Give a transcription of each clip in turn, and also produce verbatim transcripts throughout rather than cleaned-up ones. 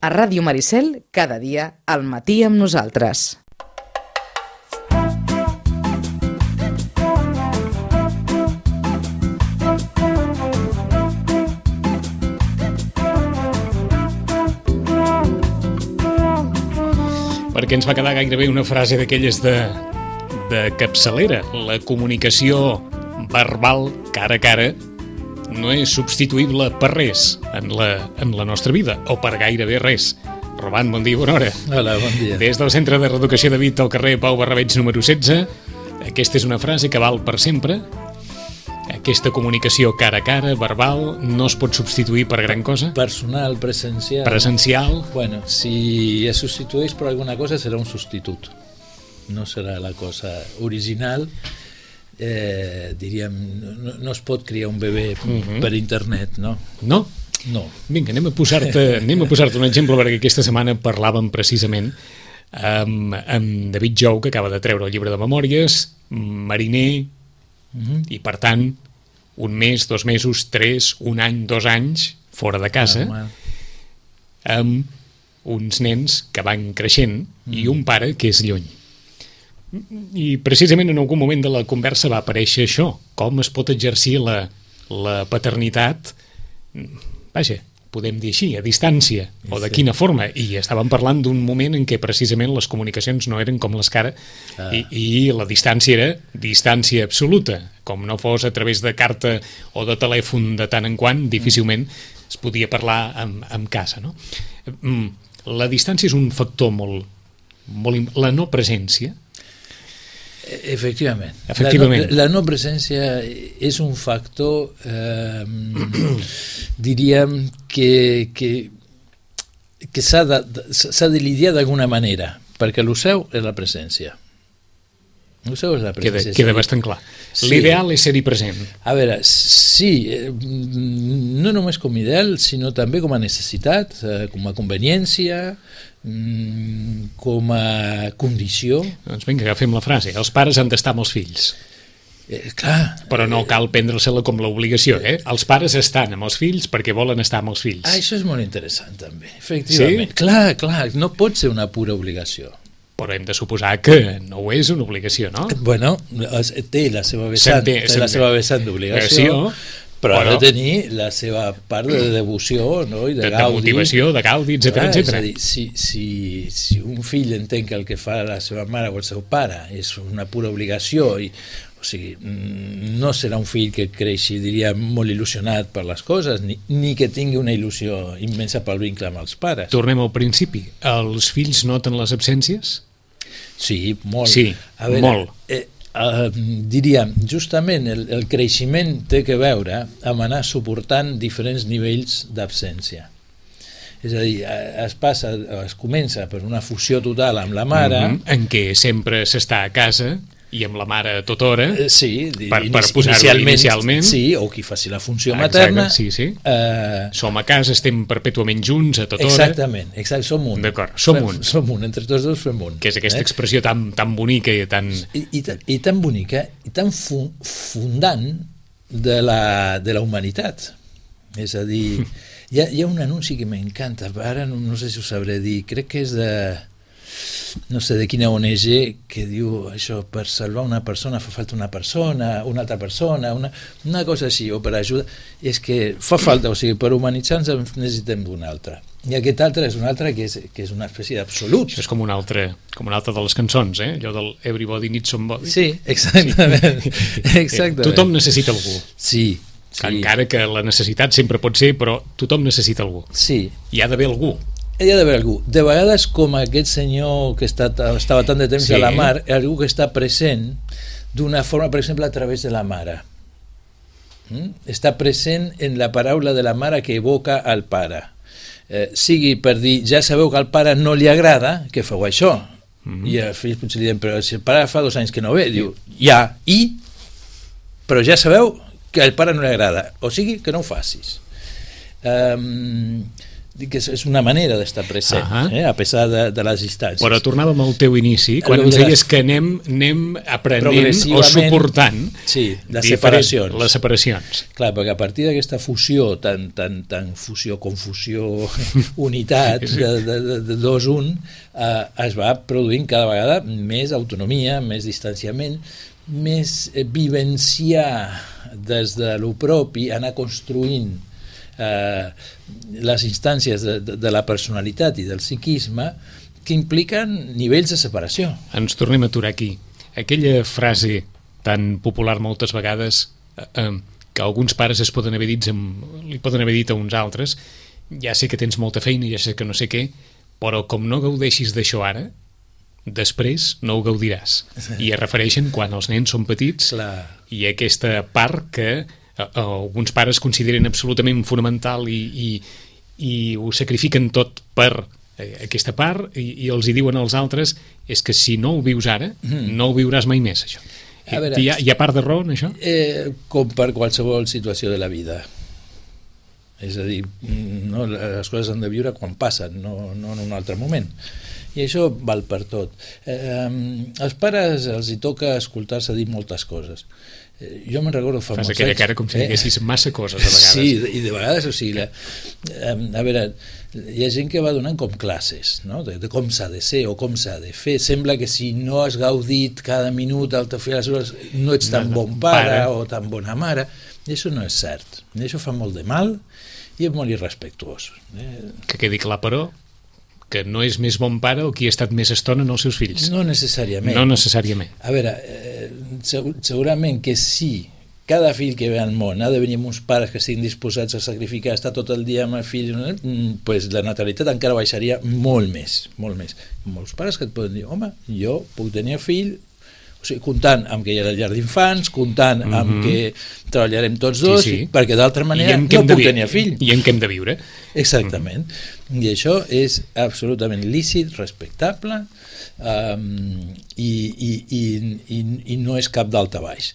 A Ràdio Maricel, cada dia, al matí amb nosaltres. Perquè ens va quedar gairebé una frase d'aquelles de, de capçalera. La comunicació verbal cara a cara no és substituïble per res en la, en la nostra vida, o per gairebé res. Roman, bon dia, bona hora. Hola, bon dia. Des del Centre de Reeducació de Vic, al carrer Pau Barrabeig número setze, aquesta és una frase que val per sempre. Aquesta comunicació cara a cara, verbal, no es pot substituir per gran cosa. Personal, presencial. Presencial. Bueno, si es substitueix per alguna cosa serà un substitut. No serà la cosa original. Eh, diríem, no, no es pot criar un bebè uh-huh. per internet, no? No? No. Vinga, anem a posar-te anem a posar-te un exemple, perquè aquesta setmana parlàvem precisament amb, amb David Jou, que acaba de treure el llibre de memòries, mariner, uh-huh. i per tant un mes, dos mesos, tres, un any, dos anys fora de casa, ah, amb uns nens que van creixent uh-huh. i un pare que és lluny. I precisament en algun moment de la conversa va aparèixer això, com es pot exercir la, la paternitat, vaja, podem dir així, a distància, o de quina forma. I estàvem parlant d'un moment en què precisament les comunicacions no eren com les que ara, ah. i, i la distància era distància absoluta, com no fos a través de carta o de telèfon de tant en quant, difícilment es podia parlar en, en casa, no? La distància és un factor molt, molt... La no presència. Efectivament. Efectivament. La, no, la no presència és un factor, eh, diríem, que, que, que s'ha de, s'ha de lidiar d'alguna manera, perquè el seu és la presència. El seu és la presència. Queda, queda bastant clar. Sí. L'ideal és ser-hi present. A veure, sí, no només com a ideal, sinó també com a necessitat, com a conveniència, com a condició. Doncs vinga, agafem la frase. Els pares han d'estar amb els fills. Eh, clar. Però no cal prendre-se-la com l'obligació, eh? Els pares estan amb els fills perquè volen estar amb els fills. Ah, això és molt interessant, també. Efectivament. Sí? Clar, clar, no pot ser una pura obligació. Però hem de suposar que no ho és una obligació, no? Bueno, té la seva vessant, té la seva vessant d'obligació, però ha de tenir la seva part de devoció, no? I de, de gaudi. De motivació, de gaudi, etcètera, etcètera. És a dir, si, si, si un fill entén que el que fa la seva mare o el seu pare és una pura obligació, i, o sigui, no serà un fill que creixi, diria, molt il·lusionat per les coses, ni, ni que tingui una il·lusió immensa pel vincle amb els pares. Tornem al principi. Els fills noten les absències? Sí, molt. Sí, a veure, molt. Eh, Uh, diríem, justament el, el creixement té que veure amb anar suportant diferents nivells d'absència. És a dir, es passa, es comença per una fusió total amb la mare, mm-hmm, en què sempre s'està a casa i amb la mare a tota hora, eh, sí, per, per posar-ho inicialment, inicialment, sí, o qui faci la funció materna. Exacte, sí, sí. Eh, som a casa, estem perpètuament junts a tota hora. Exactament, exacte, som un. D'acord, som un. Som un, entre tots dos fem un. Que és aquesta eh? expressió tan, tan bonica i tan... I, i, i tan bonica, i tan fu fundant de la, de la humanitat. És a dir, hi ha, hi ha un anunci que m'encanta, ara no, no sé si ho sabré dir, crec que és de... no sé de quina O N G, que diu això, per salvar una persona fa falta una persona, una altra persona, una, una cosa així, o per ajudar, és que fa falta, o sigui, per humanitzar-nos necessitem d'una altra. I aquest altre és un altre que és, que és una espècie d'absolut. Això és com un altre, com una altra de les cançons, eh? Allò del Everybody Needs Somebody. Sí, exactament. Sí. Exactament. Tothom necessita algú. Sí. Sí. Encara que la necessitat sempre pot ser, però tothom necessita algú. Sí. Hi ha d'haver algú. Hi ha d'haver algú. De vegades, com aquest senyor que està, estava tant de temps sí. a la mar, algú que està present d'una forma, per exemple, a través de la mare. Mm? Està present en la paraula de la mare que evoca al pare. Eh, sigui per dir, ja sabeu que al pare no li agrada que feu això. Mm-hmm. I els fills potser li diuen, però si el pare fa dos anys que no ve, diu, ja, i? Però ja sabeu que al pare no li agrada. O sigui, que no ho facis. Um, que és una manera d'estar present, uh -huh. eh, a pesar de, de les distàncies. Però tornàvem al teu inici, quan ens deies que anem, anem aprenent o suportant sí, les separacions. les separacions. Clar, perquè a partir d'aquesta fusió, tan, tan, tan fusió, confusió, unitat, de, de, de, de dos un, eh, es va produint cada vegada més autonomia, més distanciament, més eh, vivenciar des de lo propi, anar construint eh, les instàncies de, de, de la personalitat i del psiquisme que impliquen nivells de separació. Ens tornem a aturar aquí. Aquella frase tan popular moltes vegades eh, eh, que alguns pares es poden haver dit, li poden haver dit a uns altres, ja sé que tens molta feina, ja sé que no sé què, però com no gaudeixis d'això ara, després no ho gaudiràs. I es refereixen quan els nens són petits. Clar. I aquesta part que eh, alguns pares consideren absolutament fonamental i, i, i ho sacrifiquen tot per eh, aquesta part i, i els hi diuen als altres és que si no ho vius ara, mm. no ho viuràs mai més, això. A veure, hi, ha, hi ha part de raó en això? Eh, com per qualsevol situació de la vida. És a dir, no, les coses han de viure quan passen, no, no en un altre moment. I això val per tot. Eh, als pares els hi toca escoltar-se dir moltes coses. Eh, jo me'n recordo fa Fas molts aquella anys... cara com si diguessis eh? massa coses, a vegades. Sí, i de vegades, o sigui, la, eh, a veure, hi ha gent que va donant com classes, no? de, de com s'ha de ser o com s'ha de fer. Sembla que si no has gaudit cada minut al teu fill, no ets tan bon pare, pare o tan bona mare. I això no és cert. I això fa molt de mal i és molt irrespectuós. Eh? Que quedi clar, però, que no és més bon pare o qui ha estat més estona en els seus fills. No necessàriament. No necessàriament. A veure, eh, segurament que sí, cada fill que ve al món ha de venir amb uns pares que estiguin disposats a sacrificar, estar tot el dia amb el fill, pues la natalitat encara baixaria molt més, molt més. Molts pares que et poden dir, home, jo puc tenir fill, o sigui, comptant amb que hi ha la llar d'infants, comptant mm -hmm. amb que treballarem tots dos, sí, sí. perquè d'altra manera no puc tenir fill. I en què hem de viure. Exactament. Mm -hmm. I això és absolutament lícit, respectable, um, i, i, i, i, i no és cap dalt a baix.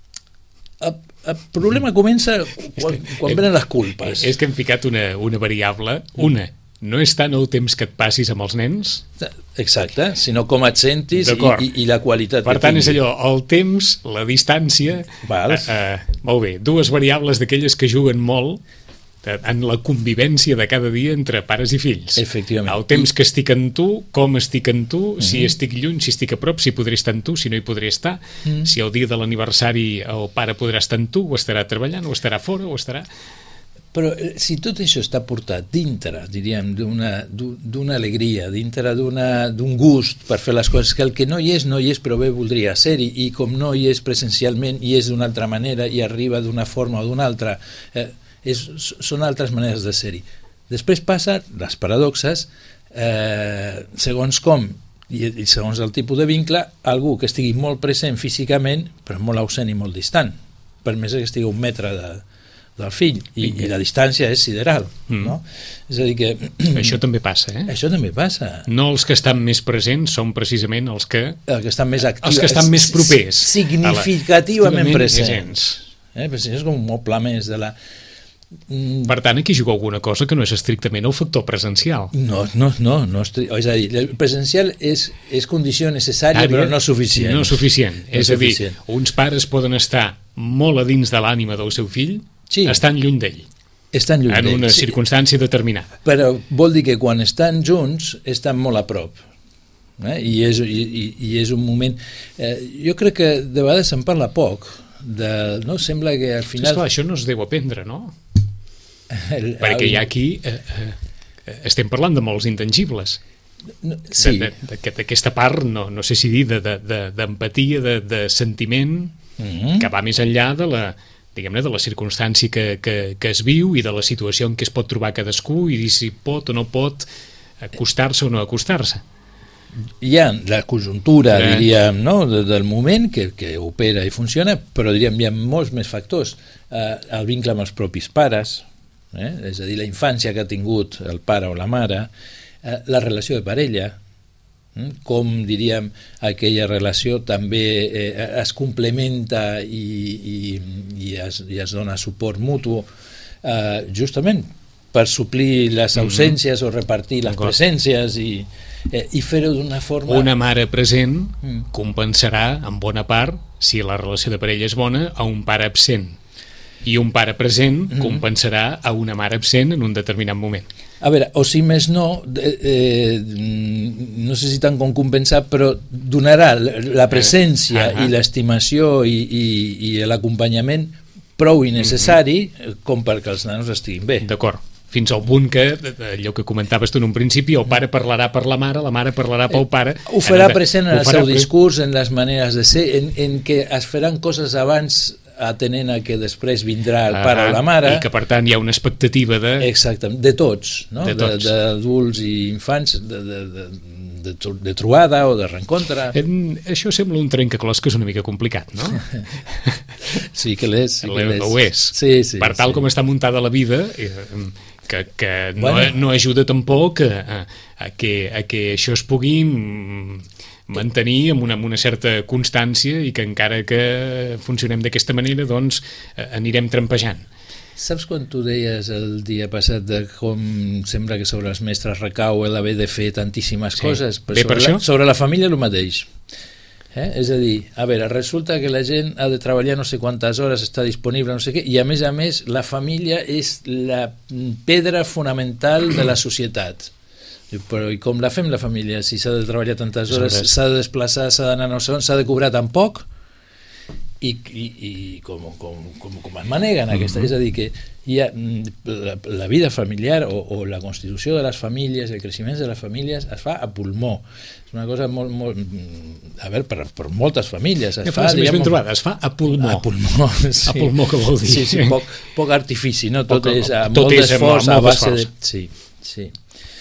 El, el problema comença quan, quan venen les culpes. És que hem ficat una, una variable, una, no és tant el temps que et passis amb els nens. Exacte, sinó com et sentis i, i, i la qualitat per que tant, tinguis. És allò, el temps, la distància, eh, eh, molt bé, dues variables d'aquelles que juguen molt en la convivència de cada dia entre pares i fills. Efectivament. El temps que estic en tu, com estic en tu, uh-huh. si estic lluny, si estic a prop, si podré estar en tu, si no hi podré estar, uh-huh. si el dia de l'aniversari el pare podrà estar en tu, o estarà treballant, o estarà fora, o estarà... Però si tot això està portat dintre, diríem, d'una d'una alegria, dintre d'un gust per fer les coses, que el que no hi és, no hi és, però bé voldria ser-hi, i com no hi és presencialment, hi és d'una altra manera, i arriba d'una forma o d'una altra, eh, és, són altres maneres de ser-hi. Després passen les paradoxes, eh, segons com, i, i segons el tipus de vincle, algú que estigui molt present físicament, però molt ausent i molt distant, per més que estigui un metre de del fill, i, i la distància és sideral, mm. no? És a dir que... Això també passa, eh? Això també passa. No els que estan més presents són precisament els que... Els que estan més actius. Els que estan més propers. Significativament presents. Eh? Però és com un moble més de la... Per tant, aquí juga alguna cosa que no és estrictament el factor presencial. No, no, no. no és a dir, el presencial és, és condició necessària, Ària, però no suficient. No suficient. No és suficient. A dir, uns pares poden estar molt a dins de l'ànima del seu fill, sí. estan lluny d'ell. Estan lluny d'ell. En una sí. circumstància determinada. Però vol dir que quan estan junts, estan molt a prop. Eh? I, és, i, i és un moment... Eh, jo crec que de vegades se'n parla poc. De, no? Sembla que al final... Esclar, això no es deu aprendre, no? El, Perquè el... ja aquí eh, eh, estem parlant de molts intangibles. No, sí. D'aquesta part, no, no sé si dir, d'empatia, de, de, de, de sentiment, mm-hmm. que va més enllà de la... diguem-ne, de la circumstància que, que, que es viu i de la situació en què es pot trobar cadascú i dir si pot o no pot acostar-se o no acostar-se. Hi ha la conjuntura, eh. diríem, no? de, del moment que, que opera i funciona, però diríem, hi ha molts més factors. Eh, el vincle amb els propis pares, eh? és a dir, la infància que ha tingut el pare o la mare, eh, la relació de parella, com, diríem, aquella relació també eh, es complementa i, i, i, es, i es dona suport mutu, eh, justament per suplir les ausències mm-hmm. o repartir les presències i, eh, i fer-ho d'una forma... Una mare present mm. compensarà en bona part, si la relació de parella és bona, a un pare absent. I un pare present mm. compensarà a una mare absent en un determinat moment. A veure, o si més no, eh, eh, no sé si tant com compensar, però donarà la presència uh -huh. i l'estimació i, i, i l'acompanyament prou i necessari uh -huh. com perquè els nanos estiguin bé. D'acord. Fins al punt que, allò que comentaves tu en un principi, el pare parlarà per la mare, la mare parlarà pel pare... Ho farà present en el seu discurs, en les maneres de ser, en, en què es faran coses abans atenent a que després vindrà el pare ah, o la mare. I que per tant hi ha una expectativa de... Exactament, de tots, no? D'adults i infants, de, de, de, de, de trobada o de reencontre. En, això sembla un trencaclosques una mica complicat, no? Sí que l'és. Sí Ho és. Sí, sí, per tal sí. com està muntada la vida... Eh, que, que no, bueno. no ajuda tampoc a, a, que, a que això es pugui mantenir amb una, amb una certa constància i que encara que funcionem d'aquesta manera doncs anirem trampejant. Saps quan tu deies el dia passat de com sembla que sobre els mestres recau l'haver de fer tantíssimes sí. coses? Bé, sobre, per la, això? sobre la família el mateix. Eh? És a dir, a veure, resulta que la gent ha de treballar no sé quantes hores, està disponible, no sé què, i a més a més la família és la pedra fonamental de la societat. Però i com la fem la família? Si s'ha de treballar tantes hores, s'ha de desplaçar, s'ha d'anar no sé on, s'ha de cobrar tan poc, i, i, i com, com, com, com es maneguen aquesta, mm-hmm. és a dir que hi ha, la, la vida familiar o, o la constitució de les famílies, el creixement de les famílies es fa a pulmó, és una cosa molt, molt a veure, per, per moltes famílies es ja fa, diguem, ben trobada, es fa a pulmó a pulmó, sí. a pulmó que vol dir sí, sí, poc, poc artifici, no? Tot poc, és a tot molt d'esforç a base de... sí, sí.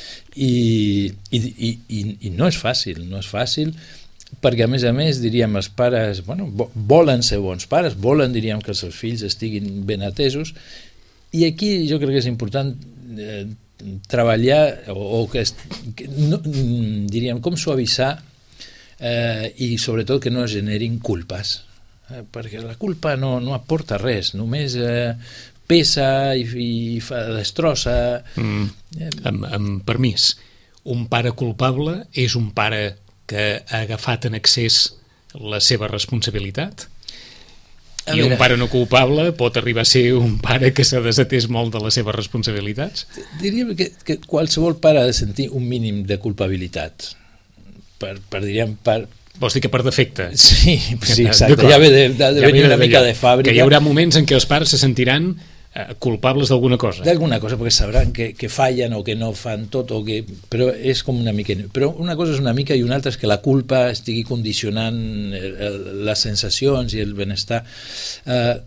I, i, i, i, i no és fàcil, no és fàcil perquè a més a més diríem els pares bueno, volen ser bons pares, volen diríem que els seus fills estiguin ben atesos i aquí jo crec que és important eh, treballar o, o que, es, que no, diríem com suavitzar eh, i sobretot que no es generin culpes eh, perquè la culpa no, no aporta res, només eh, pesa i, i fa, destrossa mm. eh, amb, amb permís, un pare culpable és un pare que ha agafat en excés la seva responsabilitat a i veure, un pare no culpable pot arribar a ser un pare que s'ha desatès molt de les seves responsabilitats? Diríem que, que qualsevol pare ha de sentir un mínim de culpabilitat per, per diríem, per... Vols dir que per defecte? Sí, sí exacte, ja ve de, de, de ja venir una mica de fàbrica. Que hi haurà moments en què els pares se sentiran culpables d'alguna cosa. D'alguna cosa, perquè sabran que, que fallen o que no fan tot, o que, però és com una mica... Però una cosa és una mica i una altra és que la culpa estigui condicionant el, el, les sensacions i el benestar. Uh,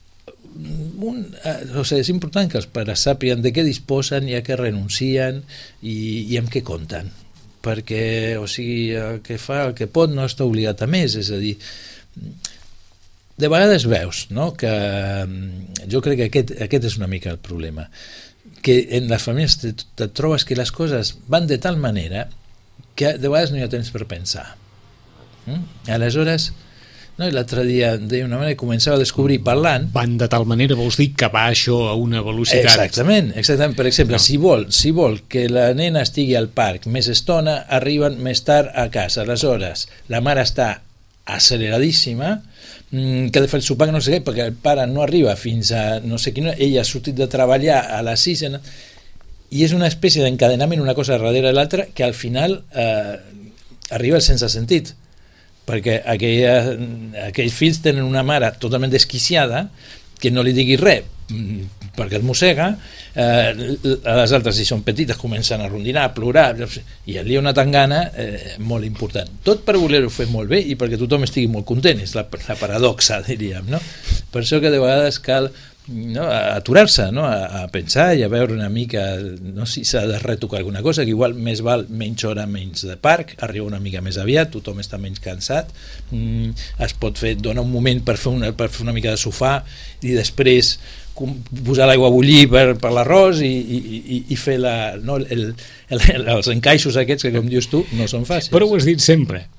un, uh, o sigui, és important que els pares sàpiguen de què disposen i a què renuncien i, i amb què compten. Perquè, o sigui, el que fa, el que pot no està obligat a més, és a dir... De vegades veus, no?, que jo crec que aquest, aquest és una mica el problema, que en les famílies te, te trobes que les coses van de tal manera que de vegades no hi ha temps per pensar. Mm? Aleshores, no, l'altre dia deia una manera i començava a descobrir parlant... Van de tal manera vols dir que va això a una velocitat... Exactament, exactament. Per exemple, no. si, vol, si vol que la nena estigui al parc més estona, arriben més tard a casa. Aleshores, la mare està acceleradíssima, que ha de fer el sopar no sé què, perquè el pare no arriba fins a no sé quina, ella ha sortit de treballar a les sis i és una espècie d'encadenament una cosa darrere l'altra que al final eh, arriba el sense sentit perquè aquella, aquells fills tenen una mare totalment desquiciada que no li digui res perquè el mossega, eh, les altres si són petites comencen a rondinar, a plorar i el hi ha una tangana eh, molt important, tot per voler-ho fer molt bé i perquè tothom estigui molt content, és la, la paradoxa diríem, no? Per això que de vegades cal no, aturar-se, no? a, a pensar i a veure una mica no si s'ha de retocar alguna cosa, que igual més val menys hora, menys de parc, arriba una mica més aviat, tothom està menys cansat, mm, es pot fer, donar un moment per fer una, per fer una mica de sofà i després posar l'aigua a bullir per, per l'arròs i, i, i fer la, no, el, el, els encaixos aquests que com dius tu no són fàcils. Però ho has dit sempre,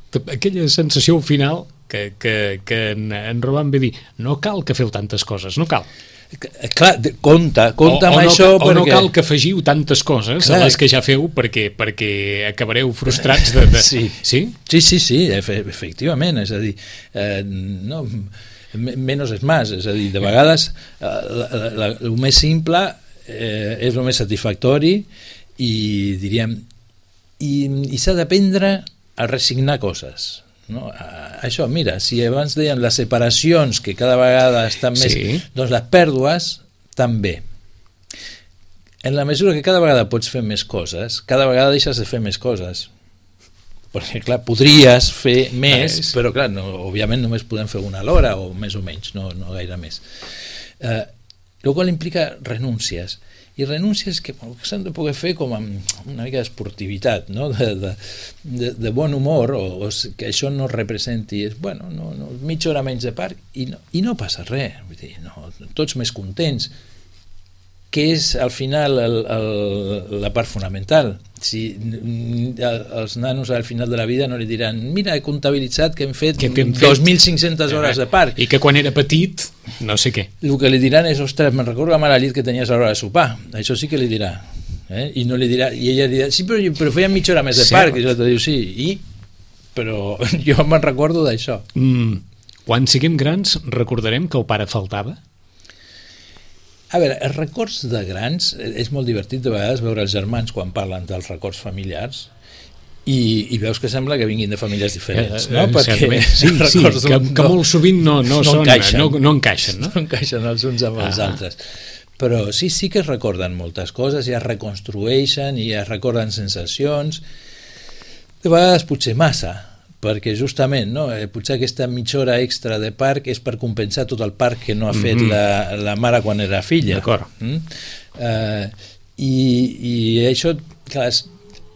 aquella sensació final que, que, que en, en Roman ve dir no cal que feu tantes coses, no cal. Clar, compta, compta o, amb o no, això o perquè... no cal que afegiu tantes coses Clar. a les que ja feu perquè, perquè acabareu frustrats de... de... Sí. Sí? Sí, sí, sí, efectivament, és a dir, eh, no, menos és més, és a dir, de vegades eh, el més simple eh, és el més satisfactori i diríem i, i s'ha d'aprendre a resignar coses. No? Això, mira, si abans dèiem les separacions que cada vegada estan més, sí. doncs les pèrdues també. En la mesura que cada vegada pots fer més coses, cada vegada deixes de fer més coses, perquè clar, podries fer més, ah, però clar, no, òbviament només podem fer una a l'hora o més o menys, no, no gaire més. Eh, el qual implica renúncies, i renúncies que s'han de poder fer com amb una mica d'esportivitat, no? de, de, de, de bon humor, o, o que això no representi, bueno, no, no, mitja hora menys de parc, i no, i no passa res, vull dir, no, tots més contents, que és al final el, el, la part fonamental. Si els nanos al final de la vida no li diran mira, he comptabilitzat que hem fet, fet? dos mil cinc-centes hores de parc. I que quan era petit, no sé què. El que li diran és, ostres, me'n recordo la mala llit que tenies a l'hora de sopar. Això sí que li dirà. Eh? I no li dirà, i ella dirà, sí, però, però feia mitja hora més de parc. Cert. I l'altre diu, sí, i? Però jo me'n recordo d'això. Mm. Quan siguem grans recordarem que el pare faltava? A veure, els records de grans, és molt divertit de vegades veure els germans quan parlen dels records familiars i, i veus que sembla que vinguin de famílies diferents, no? Eh, Perquè sí, sí, que, que no, molt sovint no, no, no, són, encaixen, no, no encaixen, no? No encaixen els uns amb els ah. altres. Però sí, sí que es recorden moltes coses i es reconstrueixen i es recorden sensacions, de vegades potser massa, perquè justament, no? eh, potser aquesta mitja hora extra de parc és per compensar tot el parc que no ha fet mm-hmm. la, la mare quan era filla. D'acord. Mm? Uh, i, I això, clar, és,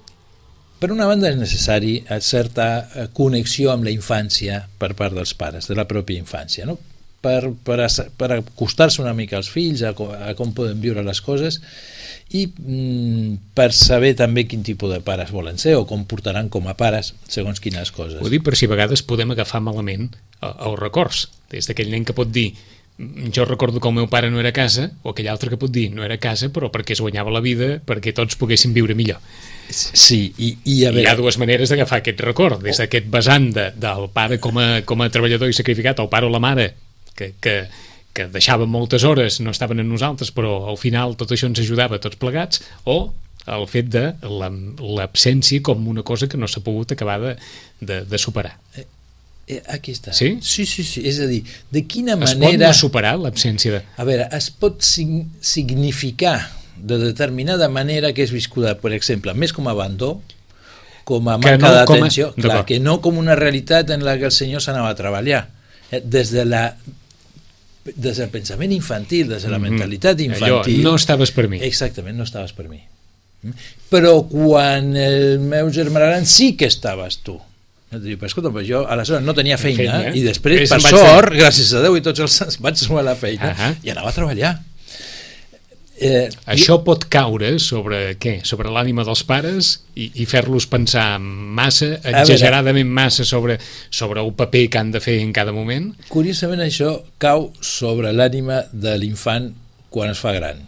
per una banda és necessari certa connexió amb la infància per part dels pares, de la pròpia infància, no? per, per, per acostar-se una mica als fills a, a com poden viure les coses i mm, per saber també quin tipus de pares volen ser o com portaran com a pares segons quines coses. Ho dic per si a vegades podem agafar malament els records, des d'aquell nen que pot dir jo recordo que el meu pare no era a casa, o aquell altre que pot dir no era a casa però perquè es guanyava la vida perquè tots poguéssim viure millor. Sí, i, i, a veure... I hi ha dues maneres d'agafar aquest record, des d'aquest vessant de, del pare com a, com a treballador i sacrificat, el pare o la mare que, que, que deixaven moltes hores, no estaven en nosaltres, però al final tot això ens ajudava tots plegats, o el fet de l'absència com una cosa que no s'ha pogut acabar de, de, de superar. Eh, eh, aquí està. Sí? Sí, sí, sí. És a dir, de quina es manera... Es pot no superar l'absència de... A veure, es pot sig significar de determinada manera que és viscuda, per exemple, més com a abandó, com a manca no, d'atenció, a... clar, que no com una realitat en la que el senyor s'anava a treballar. Eh, des de la des del pensament infantil, des de la mentalitat infantil... Allò, no estaves per mi. Exactament, no estaves per mi. Però quan el meu germà gran sí que estaves tu. Però escolta, però jo aleshores no tenia feina, feina i després, per sort, gràcies a Déu i tots els sants, vaig trobar la feina uh -huh. i anava a treballar. Eh, Això i... pot caure sobre què? Sobre l'ànima dels pares i, i fer-los pensar massa, exageradament massa sobre, sobre el paper que han de fer en cada moment? Curiosament això cau sobre l'ànima de l'infant quan es fa gran.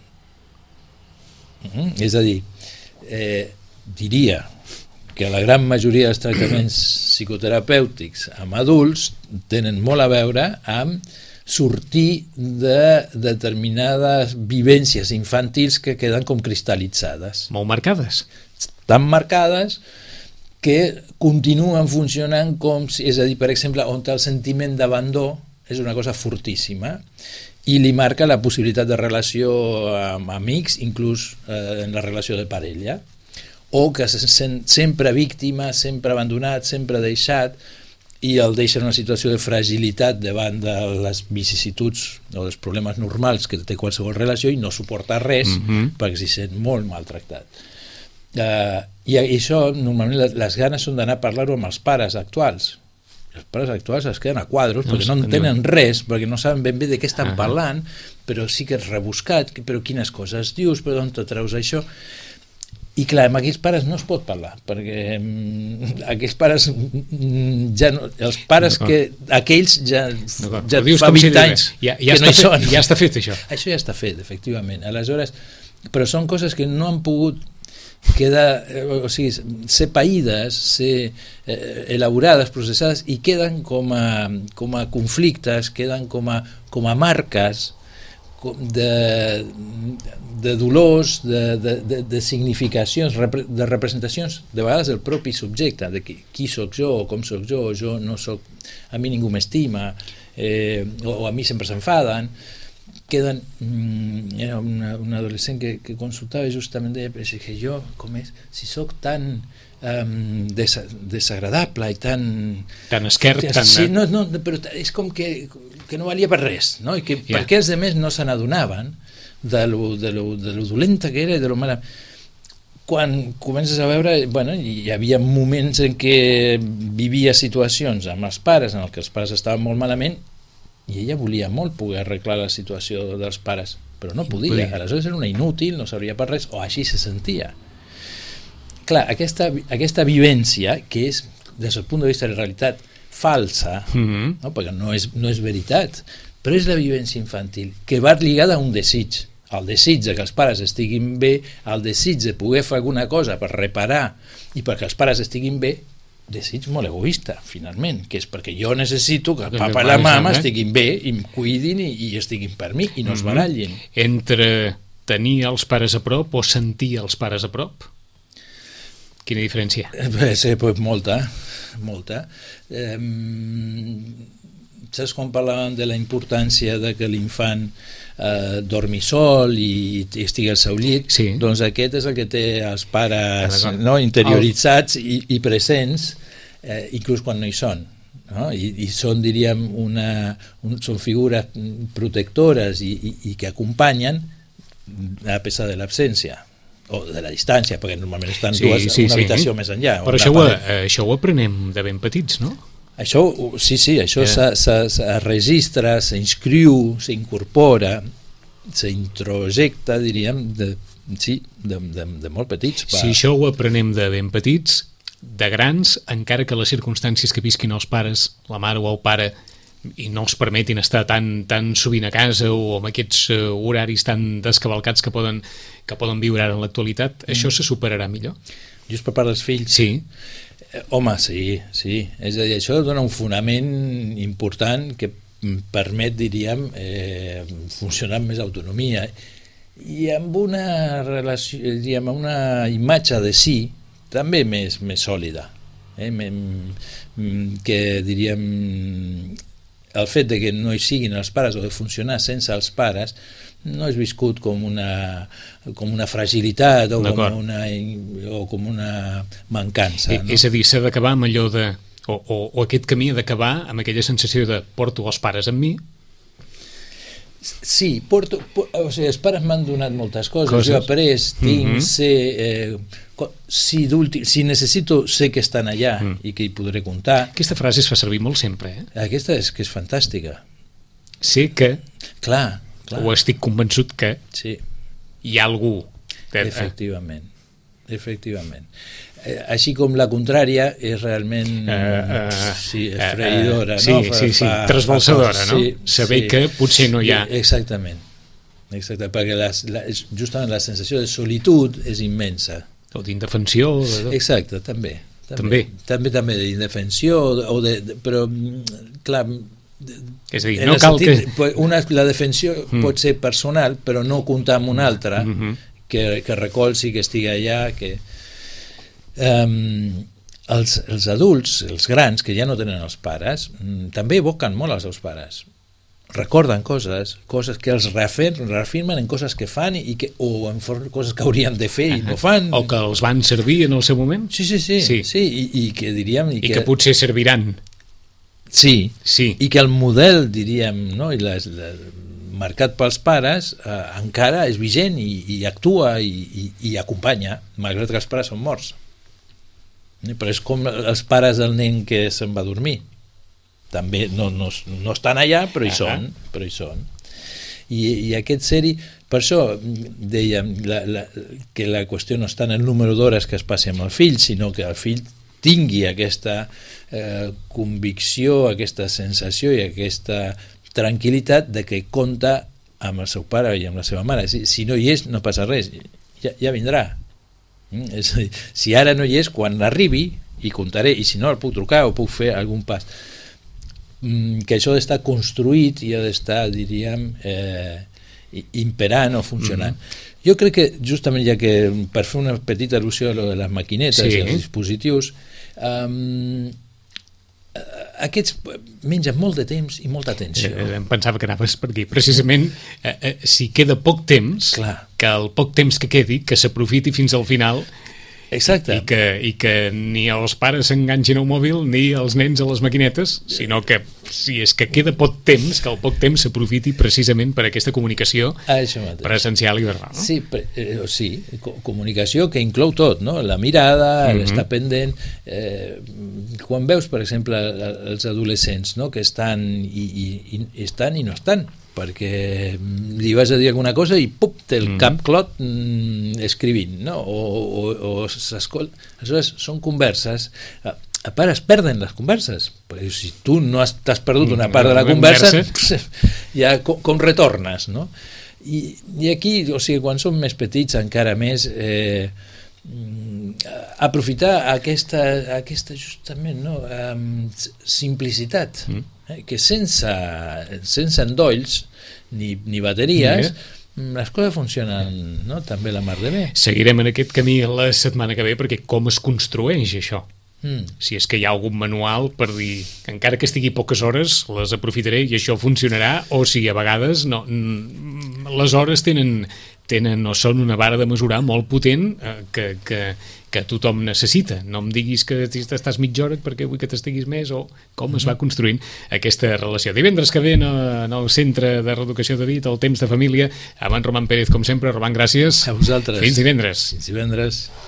Mm-hmm. És a dir, eh, diria que la gran majoria dels tractaments psicoterapèutics amb adults tenen molt a veure amb sortir de determinades vivències infantils que queden com cristal·litzades. Molt marcades. Tan marcades que continuen funcionant com, si, és a dir, per exemple, on el sentiment d'abandó és una cosa fortíssima i li marca la possibilitat de relació amb amics, inclús eh, en la relació de parella, o que se sent sempre víctima, sempre abandonat, sempre deixat, i el deixa en una situació de fragilitat davant de les vicissituds o dels problemes normals que té qualsevol relació i no suporta res mm-hmm. perquè s'hi sent molt maltractat. Uh, I això, normalment, les ganes són d'anar a parlar-ho amb els pares actuals. Els pares actuals es queden a quadros perquè no entenen res, perquè no saben ben bé de què estan uh-huh. parlant, però sí que és rebuscat, però quines coses dius, però d'on te treus això? I clar, amb aquells pares no es pot parlar, perquè mm, aquells pares mm, ja no, els pares que aquells ja, ja fa vint si anys ja, ja que no hi fet, són. Ja està fet això. Això ja està fet, efectivament. Aleshores, però són coses que no han pogut quedar, o sigui, ser païdes, ser eh, elaborades, processades, i queden com a, com a conflictes, queden com a, com a marques de, de dolors, de, de, de, de significacions, de representacions, de vegades del propi subjecte, de qui, qui sóc jo, o com sóc jo, jo no sóc, a mi ningú m'estima, eh, o, o a mi sempre s'enfaden, queden... Mm, era una, una adolescent que, que consultava justament, deia que jo, com és, si sóc tan um, des, desagradable i tan... Tan esquerp, tan... Sí, no, no, però és com que... que no valia per res, no? I que yeah. perquè els altres no se n'adonaven de lo, de, lo, de lo dolenta que era i de lo mala. Quan comences a veure, bueno, hi havia moments en què vivia situacions amb els pares en què els pares estaven molt malament i ella volia molt poder arreglar la situació dels pares, però no podia, podia. Aleshores era una inútil, no sabria per res, o així se sentia. Clar, aquesta, aquesta vivència, que és, des del punt de vista de la realitat, falsa, mm-hmm. no? Perquè no és, no és veritat, però és la vivència infantil, que va lligada a un desig, al desig de que els pares estiguin bé, al desig de poder fer alguna cosa per reparar i perquè els pares estiguin bé, desig molt egoista, finalment, que és perquè jo necessito que el papa i la mama estiguin bé i em cuidin i, i estiguin per mi i no mm-hmm. es barallin. Entre tenir els pares a prop o sentir els pares a prop? Quina diferència? Eh, sí, pues molta, molta. Eh, saps quan parlàvem de la importància de que l'infant eh, dormi sol i, i estigui al seu llit? Sí. Doncs aquest és el que té els pares no, interioritzats i, i presents, eh, inclús quan no hi són. No? I, i són, diríem, una, un, són figures protectores i, i, i que acompanyen a pesar de l'absència o de la distància, perquè normalment estan sí, dues sí, una sí. habitació més enllà. Però això ho, això ho aprenem de ben petits, no? Això, sí, sí, això yeah. es registra, s'inscriu, s'incorpora, s'introjecta, diríem, de, sí, de, de, de molt petits. Va. Si això ho aprenem de ben petits, de grans, encara que les circumstàncies que visquin els pares, la mare o el pare, i no els permetin estar tan, tan sovint a casa o amb aquests uh, horaris tan descavalcats que poden, que poden viure ara en l'actualitat, mm. això se superarà millor? Just per part dels fills? Sí. Eh, home, sí, sí. És a dir, això dona un fonament important que permet, diríem, eh, funcionar amb més autonomia i amb una relació, diríem, una imatge de si també més, més sòlida, eh? Que, diríem, el fet de que no hi siguin els pares o de funcionar sense els pares no és viscut com una, com una fragilitat o com una, o com una mancança. No? És a dir, s'ha d'acabar amb allò de... O, o, o aquest camí ha d'acabar amb aquella sensació de porto els pares amb mi. Sí, porto, por, o sigui, els pares m'han donat moltes coses, coses. Jo he après, tinc, mm-hmm. sé... Eh, si, si necessito, sé que estan allà mm. i que hi podré comptar. Aquesta frase es fa servir molt sempre, eh? Aquesta és que és fantàstica. Sé que... Clar, clar. O estic convençut que sí. hi ha algú. Que, efectivament, eh? efectivament. Eh, així com la contrària és realment uh, uh, sí, freïdora, uh, uh, sí, no? Fa, sí, sí, trasbalsadora, no? Sí, saber sí. que potser no hi ha... Exactament, exactament, perquè la, la, justament la sensació de solitud és immensa. O d'indefensió. De... Exacte, també. També. També, també d'indefensió, o de, de, però, clar... És a dir, no cal sentit, que... Una, la defensió mm. pot ser personal, però no comptar amb una altra mm-hmm. que, que recolzi, que estigui allà, que... Um, els, els adults, els grans, que ja no tenen els pares, um, també evoquen molt els seus pares. Recorden coses, coses que els reafirmen, reafirmen en coses que fan i que, o en coses que haurien de fer i no fan. O que els van servir en el seu moment. Sí, sí, sí. sí. sí i, i que diríem... I, I que, que potser serviran. Sí, sí. I que el model, diríem, no? I les, les, marcat pels pares eh, encara és vigent i, i actua i, i, i acompanya, malgrat que els pares són morts. Però és com els pares del nen que se'n va dormir. També no, no, no estan allà, però hi són, però hi són. I, i aquest ser-hi, per això dèiem la, la, que la qüestió no està en el número d'hores que es passi amb el fill, sinó que el fill tingui aquesta eh, convicció, aquesta sensació i aquesta tranquil·litat de que compta amb el seu pare i amb la seva mare. Si, si no hi és, no passa res, ja, ja vindrà. Mm? És a dir, si ara no hi és, quan arribi, hi comptaré, i si no, el puc trucar o puc fer algun pas. Mm, que això ha d'estar construït i ha d'estar, diríem, eh, imperant o funcionant. Mm-hmm. Jo crec que, justament, ja que per fer una petita al·lusió a lo de les maquinetes sí. i els dispositius, um, aquests mengen molt de temps i molta atenció. Eh, em pensava que anaves per aquí. Precisament, eh, eh, si queda poc temps, Clar. que el poc temps que quedi, que s'aprofiti fins al final. Exacte. I que, i que ni els pares s'enganxin al mòbil ni els nens a les maquinetes, sinó que si és que queda poc temps, que el poc temps s'aprofiti precisament per aquesta comunicació presencial i verbal. No? Sí, pre, eh, sí, comunicació que inclou tot, no? La mirada, mm-hmm. l'estar pendent. Eh, quan veus, per exemple, els adolescents, no? que estan i, i, i estan i no estan, perquè li vas a dir alguna cosa i pup, té el mm. cap clot mm, escrivint, no? o, o, o s'escolta. Aleshores, són converses. A, a part, es perden les converses, perquè si tu no has, t'has perdut una part de la conversa, ja com, com retornes, no? I, i aquí, o sigui, quan som més petits encara més, eh, aprofitar aquesta, aquesta justament, no? Um, simplicitat, mm. que sense, sense endolls ni, ni bateries mm. les coses funcionen, no? també la mar de bé. Seguirem en aquest camí la setmana que ve, perquè com es construeix això? Mm. Si és que hi ha algun manual per dir, encara que estigui poques hores les aprofitaré i això funcionarà, o si a vegades no, les hores tenen tenen o són una vara de mesurar molt potent eh, que, que, que tothom necessita. No em diguis que t'estàs mitja hora perquè vull que t'estiguis més, o com es va construint aquesta relació. Divendres que ve en el Centre de Reeducació de Dit, el Temps de Família, amb en Roman Pérez, com sempre. Roman, gràcies. A vosaltres. Fins divendres. Fins divendres.